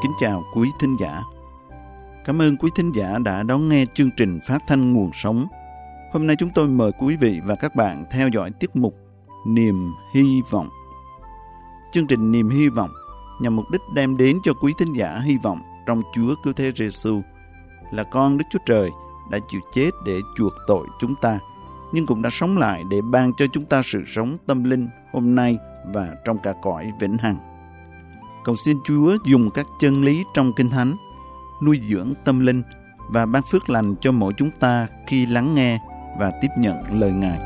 kính chào quý thính giả. Cảm ơn quý thính giả đã đón nghe chương trình phát thanh Nguồn Sống. Hôm nay chúng tôi mời quý vị và các bạn theo dõi tiết mục Niềm Hy Vọng. Chương trình Niềm Hy Vọng nhằm mục đích đem đến cho quý thính giả hy vọng trong Chúa Cứu Thế Giêsu là con Đức Chúa Trời đã chịu chết để chuộc tội chúng ta, nhưng cũng đã sống lại để ban cho chúng ta sự sống tâm linh hôm nay và trong cả cõi vĩnh hằng. Cầu xin Chúa dùng các chân lý trong Kinh Thánh nuôi dưỡng tâm linh và ban phước lành cho mỗi chúng ta khi lắng nghe và tiếp nhận lời Ngài.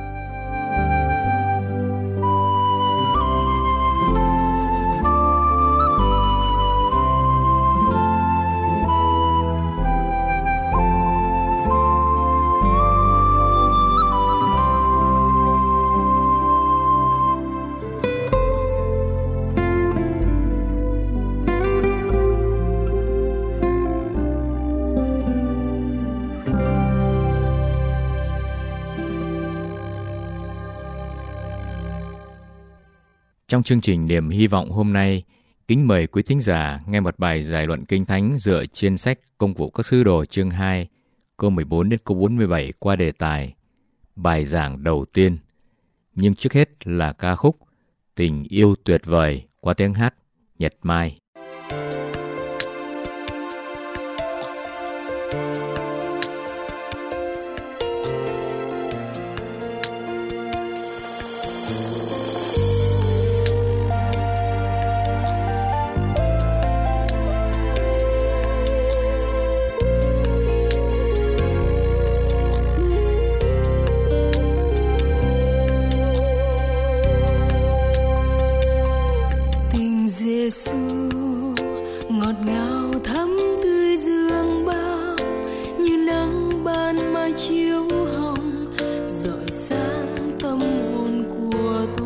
Trong chương trình Niềm Hy Vọng hôm nay, kính mời quý thính giả nghe một bài giải luận Kinh Thánh dựa trên sách Công vụ các Sứ Đồ chương 2, câu 14 đến câu 47 qua đề tài bài giảng đầu tiên. Nhưng trước hết là ca khúc Tình Yêu Tuyệt Vời qua tiếng hát Nhật Mai. Ngọt ngào thắm tươi dương bao như nắng ban mai chiếu hồng rọi sáng tâm hồn của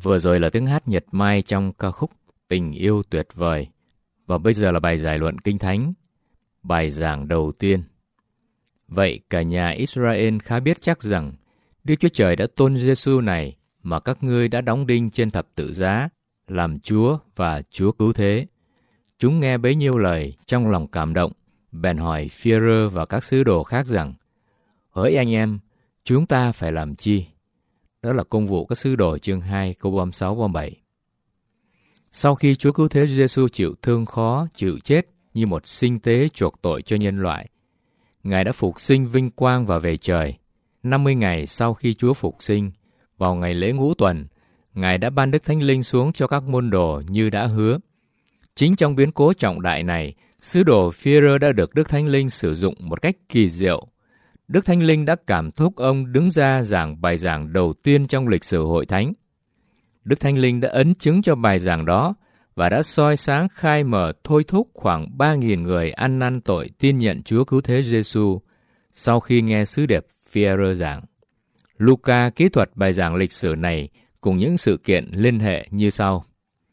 Vừa rồi là tiếng hát Nhật Mai trong ca khúc Tình Yêu Tuyệt Vời. Và bây giờ là bài giải luận Kinh Thánh, bài giảng đầu tiên. Vậy cả nhà Israel khá biết chắc rằng Đức Chúa Trời đã tôn Giê-xu này mà các ngươi đã đóng đinh trên thập tự giá làm Chúa và Chúa cứu thế. Chúng nghe bấy nhiêu lời trong lòng cảm động, bèn hỏi Phi-e-rơ và các sứ đồ khác rằng: Hỡi anh em, chúng ta phải làm chi? Đó là Công vụ các sứ đồ chương 2 câu 36-37. Sau khi Chúa cứu thế Giê-xu chịu thương khó, chịu chết như một sinh tế chuộc tội cho nhân loại, Ngài đã phục sinh vinh quang và về trời. 50 ngày sau khi Chúa phục sinh, vào ngày lễ Ngũ Tuần, Ngài đã ban Đức Thánh Linh xuống cho các môn đồ như đã hứa. Chính trong biến cố trọng đại này, sứ đồ Phi-e-rơ đã được Đức Thánh Linh sử dụng một cách kỳ diệu. Đức Thánh Linh đã cảm thúc ông đứng ra giảng bài giảng đầu tiên trong lịch sử hội thánh. Đức Thánh Linh đã ấn chứng cho bài giảng đó và đã soi sáng khai mở thôi thúc khoảng 3.000 người ăn năn tội tin nhận Chúa cứu thế Giê-xu sau khi nghe sứ điệp Phi-e-rơ giảng. Luca kỹ thuật bài giảng lịch sử này cùng những sự kiện liên hệ như sau.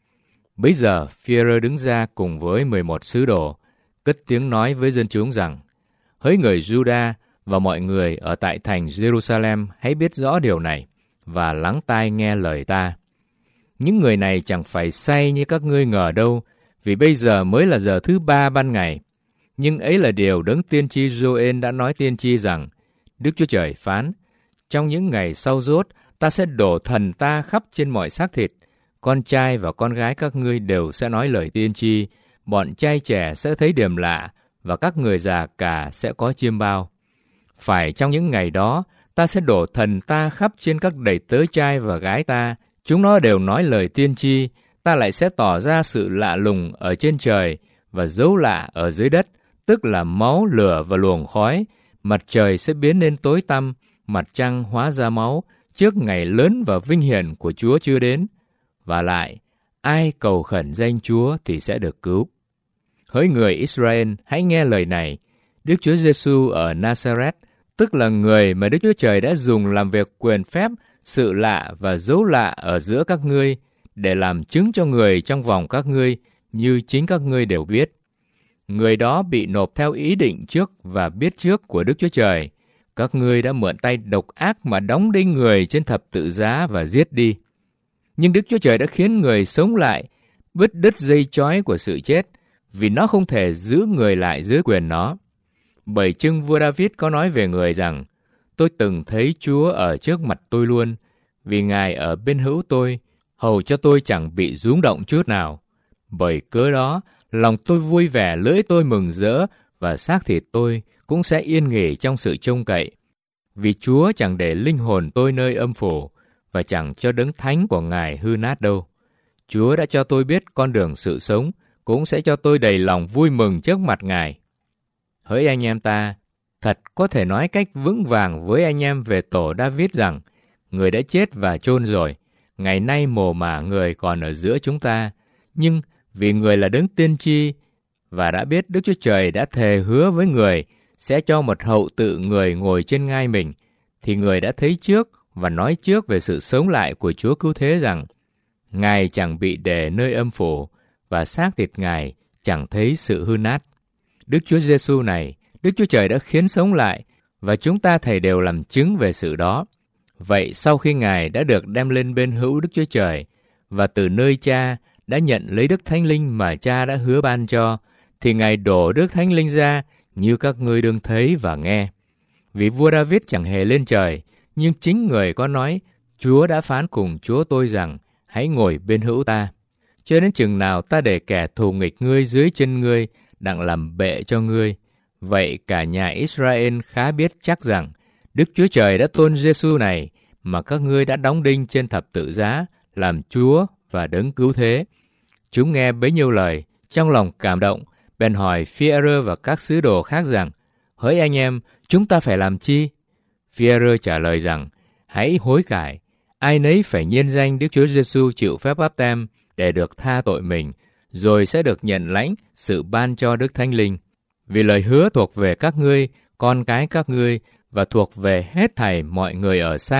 Bấy giờ Phi-e-rơ đứng ra cùng với 11 sứ đồ, cất tiếng nói với dân chúng rằng: Hỡi người Giu-đa và mọi người ở tại thành Giê-ru-sa-lem, hãy biết rõ điều này và lắng tai nghe lời ta. Những người này chẳng phải say như các ngươi ngờ đâu, vì bây giờ mới là giờ thứ 3 ban ngày. Nhưng ấy là điều đấng tiên tri Gioên đã nói tiên tri rằng: Đức Chúa Trời phán: Trong những ngày sau dốt, ta sẽ đổ thần ta khắp trên mọi xác thịt. Con trai và con gái các ngươi đều sẽ nói lời tiên tri, bọn trai trẻ sẽ thấy điềm lạ, và các người già cả sẽ có chiêm bao. Phải trong những ngày đó, ta sẽ đổ thần ta khắp trên các đầy tớ trai và gái ta. Chúng nó đều nói lời tiên tri. Ta lại sẽ tỏ ra sự lạ lùng ở trên trời và dấu lạ ở dưới đất, tức là máu, lửa và luồng khói. Mặt trời sẽ biến nên tối tăm, mặt trăng hóa ra máu, trước ngày lớn và vinh hiển của Chúa chưa đến. Và lại, ai cầu khẩn danh Chúa thì sẽ được cứu. Hỡi người Israel, hãy nghe lời này. Đức Chúa Giê-xu ở Nazareth, tức là người mà Đức Chúa Trời đã dùng làm việc quyền phép, sự lạ và dấu lạ ở giữa các ngươi, để làm chứng cho người trong vòng các ngươi, như chính các ngươi đều biết. Người đó bị nộp theo ý định trước và biết trước của Đức Chúa Trời. Các ngươi đã mượn tay độc ác mà đóng đinh người trên thập tự giá và giết đi. Nhưng Đức Chúa Trời đã khiến người sống lại, bứt đứt dây trói của sự chết, vì nó không thể giữ người lại dưới quyền nó. Bởi chưng vua David có nói về người rằng: Tôi từng thấy Chúa ở trước mặt tôi luôn, vì Ngài ở bên hữu tôi, hầu cho tôi chẳng bị rúng động chút nào. Bởi cớ đó, lòng tôi vui vẻ, lưỡi tôi mừng rỡ, và xác thịt tôi cũng sẽ yên nghỉ trong sự trông cậy. Vì Chúa chẳng để linh hồn tôi nơi âm phủ, và chẳng cho đấng thánh của Ngài hư nát đâu. Chúa đã cho tôi biết con đường sự sống, cũng sẽ cho tôi đầy lòng vui mừng trước mặt Ngài. Hỡi anh em ta, thật có thể nói cách vững vàng với anh em về tổ David rằng: Người đã chết và chôn rồi, ngày nay mồ mả người còn ở giữa chúng ta. Nhưng vì người là đấng tiên tri, và đã biết Đức Chúa Trời đã thề hứa với người sẽ cho một hậu tự người ngồi trên ngai mình, thì người đã thấy trước và nói trước về sự sống lại của Chúa cứu thế rằng: Ngài chẳng bị để nơi âm phủ, và xác thịt Ngài chẳng thấy sự hư nát. Đức Chúa Giê-xu này, Đức Chúa Trời đã khiến sống lại, và chúng ta thầy đều làm chứng về sự đó. Vậy sau khi Ngài đã được đem lên bên hữu Đức Chúa Trời, và từ nơi Cha đã nhận lấy Đức Thánh Linh mà Cha đã hứa ban cho, thì Ngài đổ Đức Thánh Linh ra như các ngươi đương thấy và nghe. Vì vua David chẳng hề lên trời, nhưng chính người có nói: Chúa đã phán cùng Chúa tôi rằng: Hãy ngồi bên hữu ta, cho đến chừng nào ta để kẻ thù nghịch ngươi dưới chân ngươi, đặng làm bệ cho ngươi. Vậy cả nhà Israel khá biết chắc rằng Đức Chúa Trời đã tôn Giê-xu này mà các ngươi đã đóng đinh trên thập tự giá làm Chúa và đấng cứu thế. Chúng nghe bấy nhiêu lời, trong lòng cảm động, bèn hỏi Phi-e-rơ và các sứ đồ khác rằng: Hỡi anh em, chúng ta phải làm chi? Phi-e-rơ trả lời rằng: Hãy hối cải, ai nấy phải nhân danh Đức Chúa Giê-xu chịu phép báp têm để được tha tội mình, rồi sẽ được nhận lãnh sự ban cho Đức Thánh Linh. Vì lời hứa thuộc về các ngươi, con cái các ngươi, và thuộc về hết thảy mọi người ở xa,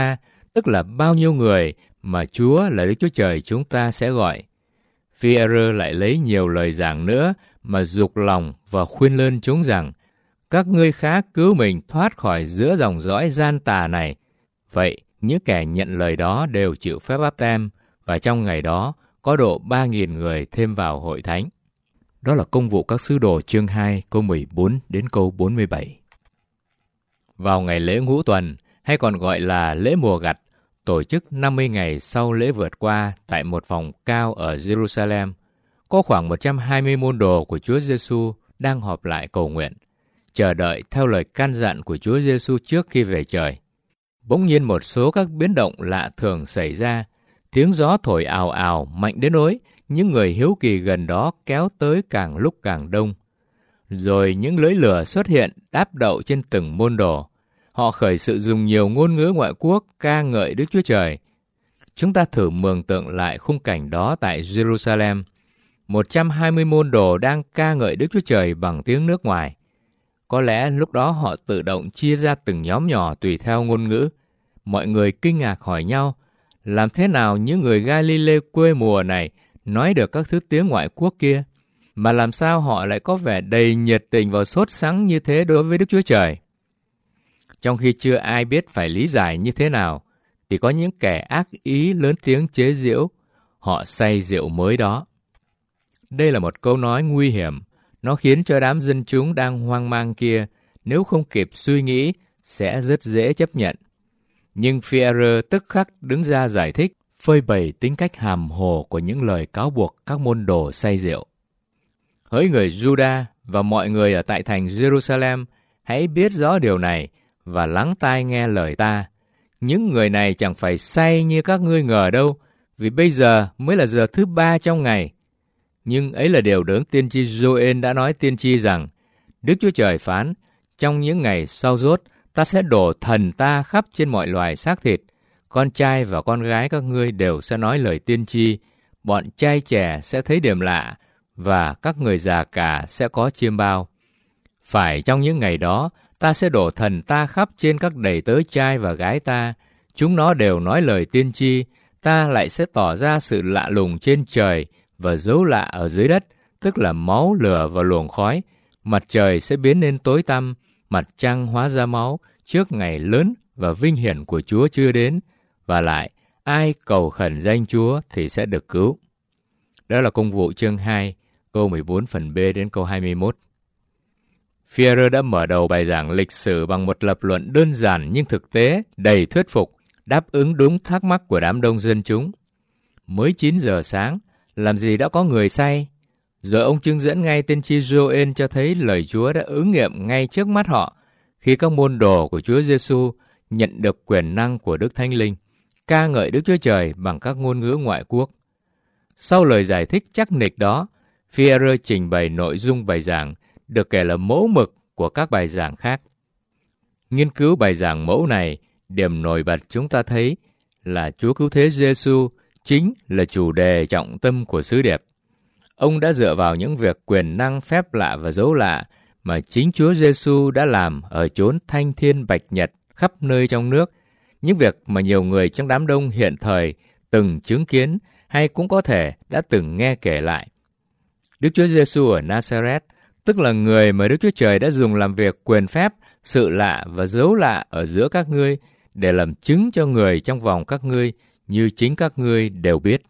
tức là bao nhiêu người mà Chúa là Đức Chúa Trời chúng ta sẽ gọi. Phi-e-rơ lại lấy nhiều lời giảng nữa mà giục lòng và khuyên lơn chúng rằng: các ngươi khá cứu mình thoát khỏi giữa dòng dõi gian tà này. Vậy, những kẻ nhận lời đó đều chịu phép báp têm, và trong ngày đó có độ 3.000 người thêm vào hội thánh. Đó là Công vụ các sứ đồ chương 2 câu 14 đến câu 47. Vào ngày lễ Ngũ Tuần, hay còn gọi là lễ mùa gặt, tổ chức 50 ngày sau lễ vượt qua tại một phòng cao ở Jerusalem, có khoảng 120 môn đồ của Chúa Giêsu đang họp lại cầu nguyện, chờ đợi theo lời căn dặn của Chúa Giêsu trước khi về trời. Bỗng nhiên một số các biến động lạ thường xảy ra, tiếng gió thổi ào ào mạnh đến nỗi những người hiếu kỳ gần đó kéo tới càng lúc càng đông. Rồi những lưỡi lửa xuất hiện đáp đậu trên từng môn đồ. Họ khởi sự dùng nhiều ngôn ngữ ngoại quốc ca ngợi Đức Chúa Trời. Chúng ta thử mường tượng lại khung cảnh đó tại Jerusalem. 120 môn đồ đang ca ngợi Đức Chúa Trời bằng tiếng nước ngoài. Có lẽ lúc đó họ tự động chia ra từng nhóm nhỏ tùy theo ngôn ngữ. Mọi người kinh ngạc hỏi nhau, làm thế nào những người Galilee quê mùa này nói được các thứ tiếng ngoại quốc kia, mà làm sao họ lại có vẻ đầy nhiệt tình và sốt sắng như thế đối với Đức Chúa Trời? Trong khi chưa ai biết phải lý giải như thế nào, thì có những kẻ ác ý lớn tiếng chế giễu, họ say rượu mới đó. Đây là một câu nói nguy hiểm, nó khiến cho đám dân chúng đang hoang mang kia, nếu không kịp suy nghĩ, sẽ rất dễ chấp nhận. Nhưng Phi-e-rơ tức khắc đứng ra giải thích, phơi bày tính cách hàm hồ của những lời cáo buộc các môn đồ say rượu. Hỡi người Juda và mọi người ở tại thành Jerusalem, hãy biết rõ điều này và lắng tai nghe lời ta. Những người này chẳng phải say như các ngươi ngờ đâu, vì bây giờ mới là giờ thứ 3 trong ngày. Nhưng ấy là điều đấng tiên tri Joel đã nói tiên tri rằng: Đức Chúa Trời phán, trong những ngày sau dốt, ta sẽ đổ thần ta khắp trên mọi loài xác thịt. Con trai và con gái các ngươi đều sẽ nói lời tiên tri, bọn trai trẻ sẽ thấy điểm lạ, và các người già cả sẽ có chiêm bao. Phải trong những ngày đó, ta sẽ đổ thần ta khắp trên các đầy tớ trai và gái ta. Chúng nó đều nói lời tiên tri, ta lại sẽ tỏ ra sự lạ lùng trên trời và dấu lạ ở dưới đất, tức là máu, lửa và luồng khói. Mặt trời sẽ biến nên tối tăm, mặt trăng hóa ra máu, trước ngày lớn và vinh hiển của Chúa chưa đến. Và lại, ai cầu khẩn danh Chúa thì sẽ được cứu. Đó là Công vụ chương 2, câu 14 phần B đến câu 21. Phi-e-rơ đã mở đầu bài giảng lịch sử bằng một lập luận đơn giản nhưng thực tế, đầy thuyết phục, đáp ứng đúng thắc mắc của đám đông dân chúng. Mới 9 giờ sáng, làm gì đã có người say? Rồi ông chứng dẫn ngay tiên tri Joel cho thấy lời Chúa đã ứng nghiệm ngay trước mắt họ, khi các môn đồ của Chúa Giêsu nhận được quyền năng của Đức Thánh Linh, ca ngợi Đức Chúa Trời bằng các ngôn ngữ ngoại quốc. Sau lời giải thích chắc nịch đó, Phi-e-rơ trình bày nội dung bài giảng được kể là mẫu mực của các bài giảng khác. Nghiên cứu bài giảng mẫu này, điểm nổi bật chúng ta thấy là Chúa Cứu Thế Giêsu chính là chủ đề trọng tâm của sứ điệp. Ông đã dựa vào những việc quyền năng, phép lạ và dấu lạ mà chính Chúa Giêsu đã làm ở chốn thanh thiên bạch nhật khắp nơi trong nước, những việc mà nhiều người trong đám đông hiện thời từng chứng kiến hay cũng có thể đã từng nghe kể lại. Đức Chúa Giêsu ở Nazareth, tức là người mà Đức Chúa Trời đã dùng làm việc quyền phép, sự lạ và dấu lạ ở giữa các ngươi để làm chứng cho người trong vòng các ngươi như chính các ngươi đều biết.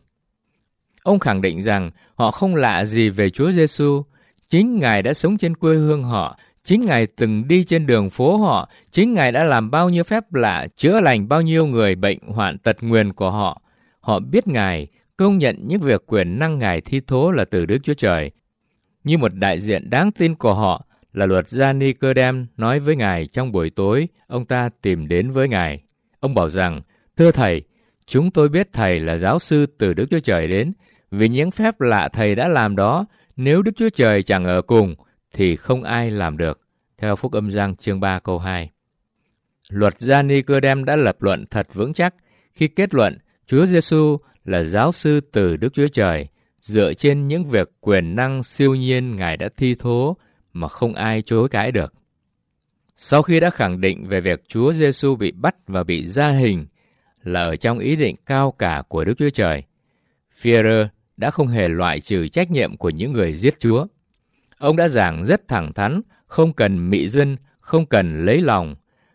Ông khẳng định rằng họ không lạ gì về Chúa Giêsu, chính Ngài đã sống trên quê hương họ, chính Ngài từng đi trên đường phố họ, chính Ngài đã làm bao nhiêu phép lạ, chữa lành bao nhiêu người bệnh hoạn tật nguyền của họ. Họ biết Ngài, công nhận những việc quyền năng Ngài thi thố là từ Đức Chúa Trời. Như một đại diện đáng tin của họ là luật gia Ni-cơ-đem nói với Ngài trong buổi tối, ông ta tìm đến với Ngài. Ông bảo rằng, thưa Thầy, chúng tôi biết Thầy là giáo sư từ Đức Chúa Trời đến, vì những phép lạ Thầy đã làm đó, nếu Đức Chúa Trời chẳng ở cùng, thì không ai làm được. Theo Phúc Âm Giăng chương 3 câu 2. Luật gia Ni-cơ-đem đã lập luận thật vững chắc khi kết luận Chúa Giêsu là giáo sư từ Đức Chúa Trời, dựa trên những việc quyền năng siêu nhiên Ngài đã thi thố mà không ai chối cãi được. Sau khi đã khẳng định về việc Chúa Giêsu bị bắt và bị gia hình, là ở trong ý định cao cả của Đức Chúa Trời. Führer đã không hề loại trừ trách nhiệm của những người giết Chúa. Ông đã giảng rất thẳng thắn, không cần mị dân, không cần lấy lòng.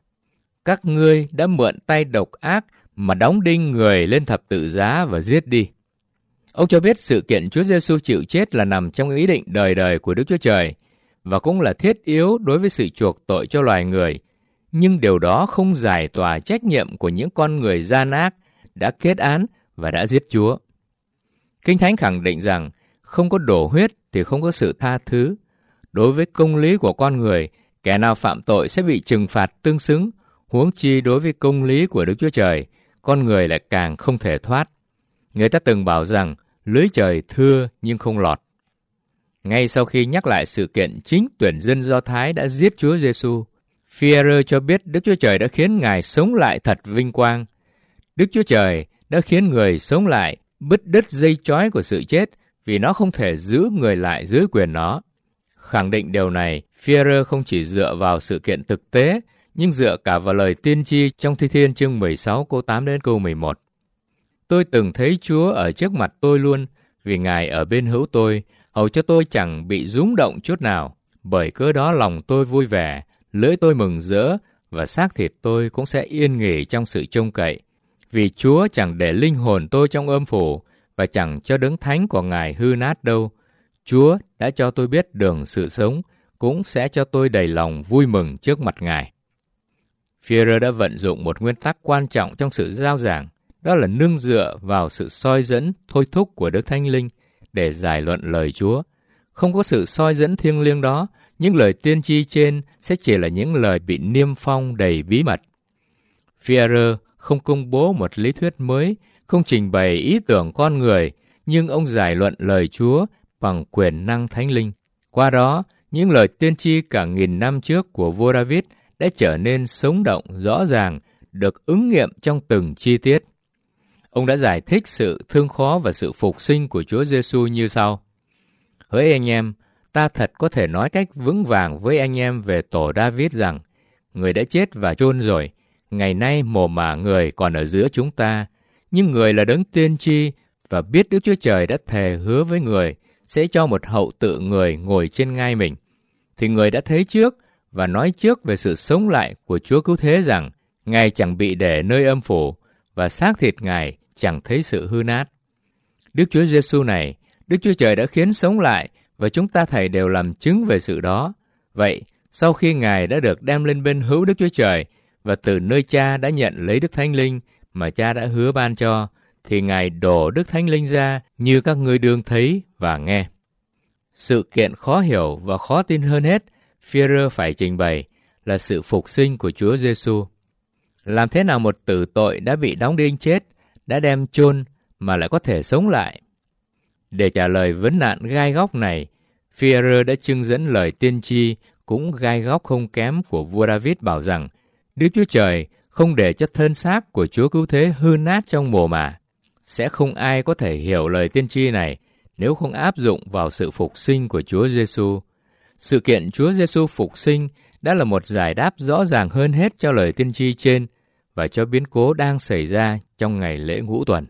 Các ngươi đã mượn tay độc ác mà đóng đinh người lên thập tự giá và giết đi. Ông cho biết sự kiện Chúa Giêsu chịu chết là nằm trong ý định đời đời của Đức Chúa Trời và cũng là thiết yếu đối với sự chuộc tội cho loài người. Nhưng điều đó không giải tỏa trách nhiệm của những con người gian ác đã kết án và đã giết Chúa. Kinh Thánh khẳng định rằng không có đổ huyết thì không có sự tha thứ. Đối với công lý của con người, kẻ nào phạm tội sẽ bị trừng phạt tương xứng, huống chi đối với công lý của Đức Chúa Trời, con người lại càng không thể thoát. Người ta từng bảo rằng lưới trời thưa nhưng không lọt. Ngay sau khi nhắc lại sự kiện chính tuyển dân Do Thái đã giết Chúa Giêsu, Führer cho biết Đức Chúa Trời đã khiến Ngài sống lại thật vinh quang. Đức Chúa Trời đã khiến người sống lại, bứt đứt dây trói của sự chết vì nó không thể giữ người lại dưới quyền nó. Khẳng định điều này, Führer không chỉ dựa vào sự kiện thực tế, nhưng dựa cả vào lời tiên tri trong Thi Thiên chương 16 câu 8 đến câu 11. Tôi từng thấy Chúa ở trước mặt tôi luôn, vì Ngài ở bên hữu tôi, hầu cho tôi chẳng bị rúng động chút nào. Bởi cớ đó lòng tôi vui vẻ, lưỡi tôi mừng rỡ, và xác thịt tôi cũng sẽ yên nghỉ trong sự trông cậy. Vì Chúa chẳng để linh hồn tôi trong âm phủ, và chẳng cho đấng thánh của Ngài hư nát đâu. Chúa đã cho tôi biết đường sự sống, cũng sẽ cho tôi đầy lòng vui mừng trước mặt Ngài. Führer đã vận dụng một nguyên tắc quan trọng trong sự giao giảng, đó là nương dựa vào sự soi dẫn, thôi thúc của Đức Thánh Linh để giải luận lời Chúa. Không có sự soi dẫn thiêng liêng đó, những lời tiên tri trên sẽ chỉ là những lời bị niêm phong đầy bí mật. Führer không công bố một lý thuyết mới, không trình bày ý tưởng con người, nhưng ông giải luận lời Chúa bằng quyền năng Thánh Linh. Qua đó, những lời tiên tri cả nghìn năm trước của vua David đã trở nên sống động, rõ ràng, được ứng nghiệm trong từng chi tiết. Ông đã giải thích sự thương khó và sự phục sinh của Chúa Giêsu như sau: Hỡi anh em, ta thật có thể nói cách vững vàng với anh em về tổ David rằng, người đã chết và chôn rồi, ngày nay mồ mả người còn ở giữa chúng ta, nhưng người là đấng tiên tri và biết Đức Chúa Trời đã thề hứa với người sẽ cho một hậu tự người ngồi trên ngai mình. Thì người đã thấy trước và nói trước về sự sống lại của Chúa Cứu Thế rằng, Ngài chẳng bị để nơi âm phủ và xác thịt Ngài chẳng thấy sự hư nát. Đức Chúa Giêsu này, Đức Chúa Trời đã khiến sống lại và chúng ta thảy đều làm chứng về sự đó. Vậy, sau khi Ngài đã được đem lên bên hữu Đức Chúa Trời và từ nơi Cha đã nhận lấy Đức Thánh Linh mà Cha đã hứa ban cho, thì Ngài đổ Đức Thánh Linh ra như các ngươi đương thấy và nghe. Sự kiện khó hiểu và khó tin hơn hết, Führer phải trình bày là sự phục sinh của Chúa Giêsu. Làm thế nào một tử tội đã bị đóng đinh chết, đã đem chôn mà lại có thể sống lại? Để trả lời vấn nạn gai góc này, Führer đã trưng dẫn lời tiên tri cũng gai góc không kém của vua David bảo rằng Đức Chúa Trời không để cho thân xác của Chúa Cứu Thế hư nát trong mồ mả. Sẽ không ai có thể hiểu lời tiên tri này nếu không áp dụng vào sự phục sinh của Chúa Giêsu. Sự kiện Chúa Giêsu phục sinh đã là một giải đáp rõ ràng hơn hết cho lời tiên tri trên và cho biến cố đang xảy ra trong ngày lễ Ngũ Tuần.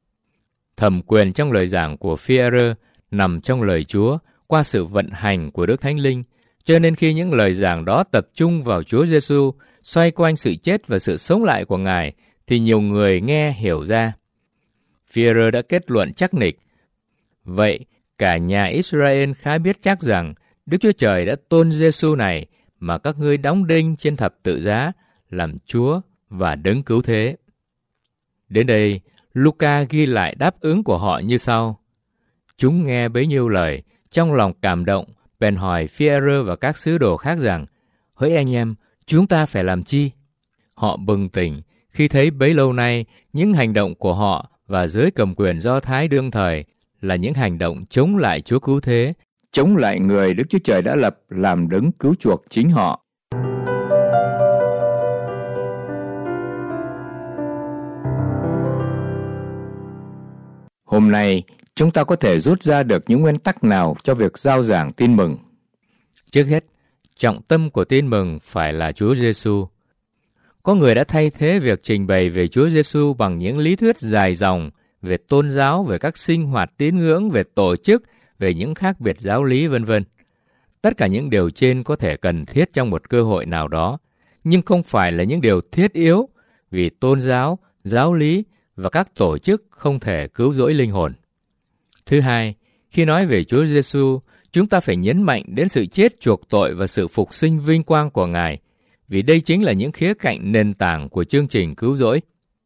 Thẩm quyền trong lời giảng của Führer nằm trong lời Chúa qua sự vận hành của Đức Thánh Linh, cho nên khi những lời giảng đó tập trung vào Chúa Giêsu, xoay quanh sự chết và sự sống lại của Ngài, thì nhiều người nghe hiểu ra. Führer đã kết luận chắc nịch: vậy, cả nhà Israel khá biết chắc rằng Đức Chúa Trời đã tôn Giêsu này mà các ngươi đóng đinh trên thập tự giá làm Chúa và đấng cứu thế. Đến đây, Luca ghi lại đáp ứng của họ như sau: Chúng nghe bấy nhiêu lời, trong lòng cảm động, bèn hỏi Führer và các sứ đồ khác rằng: Hỡi anh em, chúng ta phải làm chi? Họ bừng tỉnh khi thấy bấy lâu nay những hành động của họ và giới cầm quyền Do Thái đương thời là những hành động chống lại Chúa Cứu Thế, chống lại người Đức Chúa Trời đã lập làm đấng cứu chuộc chính họ. Hôm nay, chúng ta có thể rút ra được những nguyên tắc nào cho việc rao giảng tin mừng? Trước hết, trọng tâm của tin mừng phải là Chúa Giêsu. Có người đã thay thế việc trình bày về Chúa Giêsu bằng những lý thuyết dài dòng về tôn giáo, về các sinh hoạt tín ngưỡng, về tổ chức, về những khác biệt giáo lý v.v. Tất cả những điều trên có thể cần thiết trong một cơ hội nào đó, nhưng không phải là những điều thiết yếu, vì tôn giáo, giáo lý và các tổ chức không thể cứu rỗi linh hồn. Thứ hai, khi nói về Chúa Giêsu, chúng ta phải nhấn mạnh đến sự chết chuộc tội và sự phục sinh vinh quang của Ngài, vì đây chính là những khía cạnh nền tảng của chương trình cứu rỗi.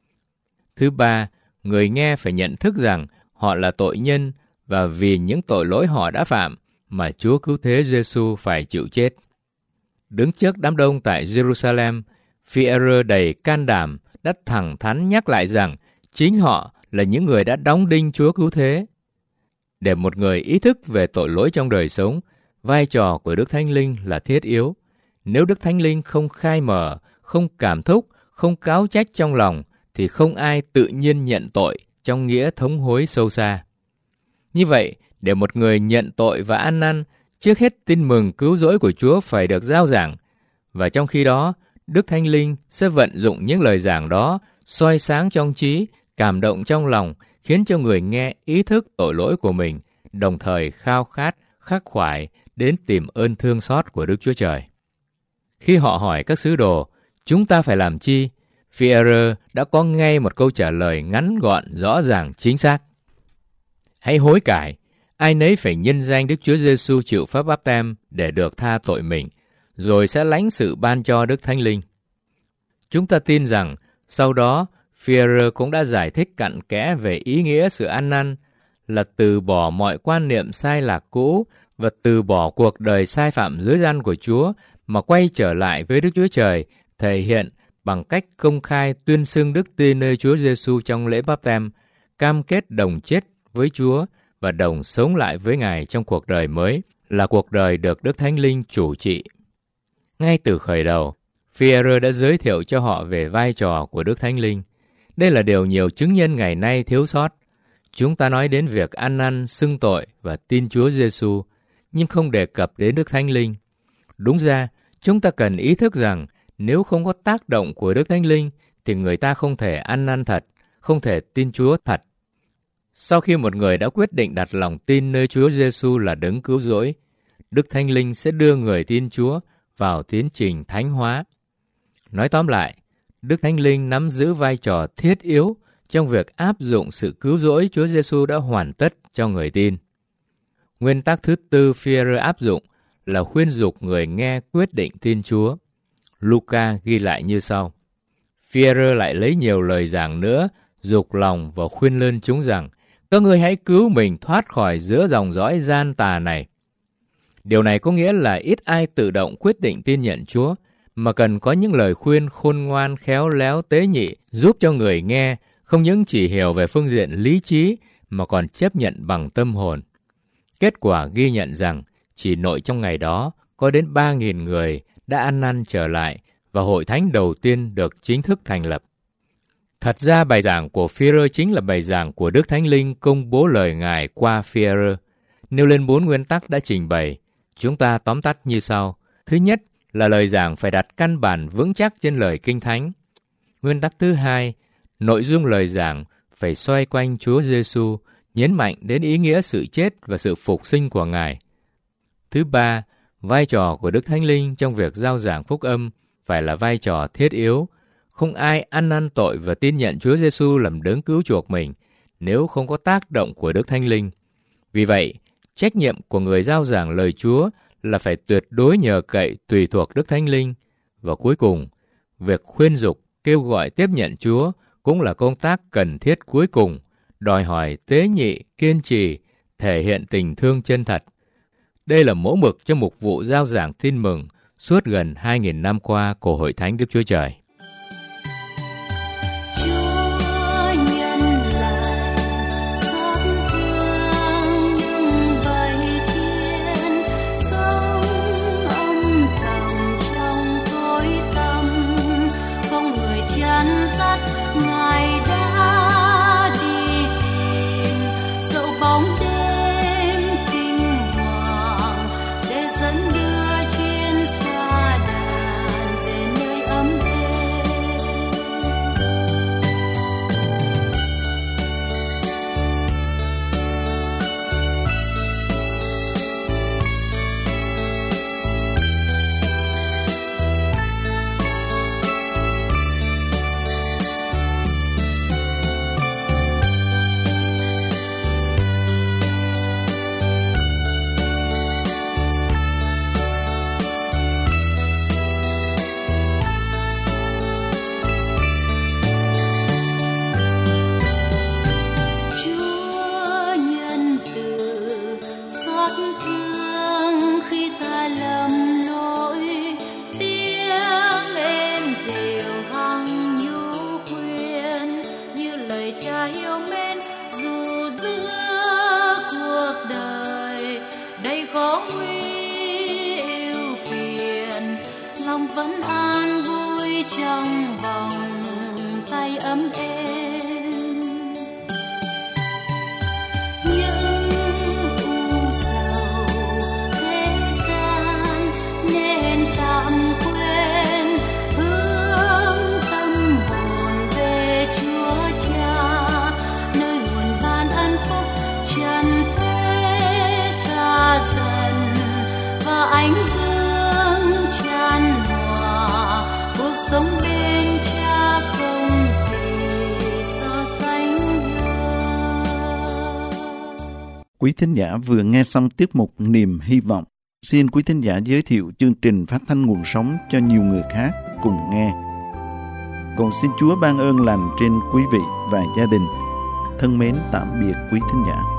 Thứ ba, người nghe phải nhận thức rằng họ là tội nhân và vì những tội lỗi họ đã phạm mà Chúa Cứu Thế Giêsu phải chịu chết. Đứng trước đám đông tại Jerusalem, Phi-e-rơ đầy can đảm đã thẳng thắn nhắc lại rằng chính họ là những người đã đóng đinh Chúa Cứu Thế. Để một người ý thức về tội lỗi trong đời sống, vai trò của Đức Thánh Linh là thiết yếu. Nếu Đức Thánh Linh không khai mở, không cảm thúc, không cáo trách trong lòng, thì không ai tự nhiên nhận tội trong nghĩa thống hối sâu xa. Như vậy, để một người nhận tội và ăn năn, trước hết tin mừng cứu rỗi của Chúa phải được rao giảng, và trong khi đó, Đức Thánh Linh sẽ vận dụng những lời giảng đó, soi sáng trong trí, cảm động trong lòng, khiến cho người nghe ý thức tội lỗi của mình, đồng thời khao khát, khắc khoải đến tìm ơn thương xót của Đức Chúa Trời. Khi họ hỏi các sứ đồ, chúng ta phải làm chi? Phi-e-rơ đã có ngay một câu trả lời ngắn gọn, rõ ràng, chính xác. Hãy hối cải, ai nấy phải nhân danh Đức Chúa Giêsu chịu phép báp-têm để được tha tội mình, rồi sẽ lãnh sự ban cho Đức Thánh Linh. Chúng ta tin rằng, sau đó, Phi-e-rơ cũng đã giải thích cặn kẽ về ý nghĩa sự ăn năn, là từ bỏ mọi quan niệm sai lạc cũ và từ bỏ cuộc đời sai phạm dưới gian của Chúa mà quay trở lại với Đức Chúa Trời, thể hiện bằng cách công khai tuyên xưng đức tin nơi Chúa Giêsu trong lễ báp-têm, cam kết đồng chết với Chúa và đồng sống lại với Ngài trong cuộc đời mới, là cuộc đời được Đức Thánh Linh chủ trị. Ngay từ khởi đầu, Phi-e-rơ đã giới thiệu cho họ về vai trò của Đức Thánh Linh. Đây là điều nhiều chứng nhân ngày nay thiếu sót. Chúng ta nói đến việc ăn năn, xưng tội và tin Chúa Giêsu, nhưng không đề cập đến Đức Thánh Linh. Đúng ra, chúng ta cần ý thức rằng nếu không có tác động của Đức Thánh Linh thì người ta không thể ăn năn thật, không thể tin Chúa thật. Sau khi một người đã quyết định đặt lòng tin nơi Chúa Giêsu là đấng cứu rỗi, Đức Thánh Linh sẽ đưa người tin Chúa vào tiến trình thánh hóa. Nói tóm lại, Đức Thánh Linh nắm giữ vai trò thiết yếu trong việc áp dụng sự cứu rỗi Chúa Giêsu đã hoàn tất cho người tin. Nguyên tắc thứ tư Phi-e-rơ áp dụng là khuyên dục người nghe quyết định tin Chúa. Luca ghi lại như sau. Phi-e-rơ lại lấy nhiều lời giảng nữa, dục lòng và khuyên lơn chúng rằng, các ngươi hãy cứu mình thoát khỏi giữa dòng dõi gian tà này. Điều này có nghĩa là ít ai tự động quyết định tin nhận Chúa, mà cần có những lời khuyên khôn ngoan, khéo léo, tế nhị, giúp cho người nghe không những chỉ hiểu về phương diện lý trí, mà còn chấp nhận bằng tâm hồn. Kết quả ghi nhận rằng, chỉ nội trong ngày đó, có đến 3.000 người đã ăn năn trở lại và hội thánh đầu tiên được chính thức thành lập. Thật ra bài giảng của Phi-e-rơ chính là bài giảng của Đức Thánh Linh công bố lời Ngài qua Phi-e-rơ. Nêu lên 4 nguyên tắc đã trình bày, chúng ta tóm tắt như sau. Thứ nhất là lời giảng phải đặt căn bản vững chắc trên lời Kinh Thánh. Nguyên tắc thứ hai, nội dung lời giảng phải xoay quanh Chúa Giêsu, nhấn mạnh đến ý nghĩa sự chết và sự phục sinh của Ngài. Thứ ba, vai trò của Đức Thánh Linh trong việc rao giảng phúc âm phải là vai trò thiết yếu. Không ai ăn năn tội và tin nhận Chúa Giêsu làm đấng cứu chuộc mình nếu không có tác động của Đức Thánh Linh. Vì vậy, trách nhiệm của người rao giảng lời Chúa là phải tuyệt đối nhờ cậy tùy thuộc Đức Thánh Linh. Và cuối cùng, việc khuyên dục, kêu gọi tiếp nhận Chúa cũng là công tác cần thiết cuối cùng, đòi hỏi tế nhị, kiên trì, thể hiện tình thương chân thật. Đây là mẫu mực cho mục vụ rao giảng tin mừng suốt gần 2.000 năm qua của Hội Thánh Đức Chúa Trời. vẫn an vui trong vòng tay ấm êm. Những u sầu thế gian nên tạm quên, hướng tâm hồn về Chúa Cha, nơi nguồn ban ân phúc trần thế xa dần và ánh dương chan hòa. Cuộc sống bên Cha không gì so sánh được. Quý thính giả vừa nghe xong tiết mục Niềm Hy Vọng. Xin quý thính giả giới thiệu chương trình phát thanh nguồn sống cho nhiều người khác cùng nghe. Còn xin Chúa ban ơn lành trên quý vị và gia đình. Thân mến tạm biệt quý thính giả.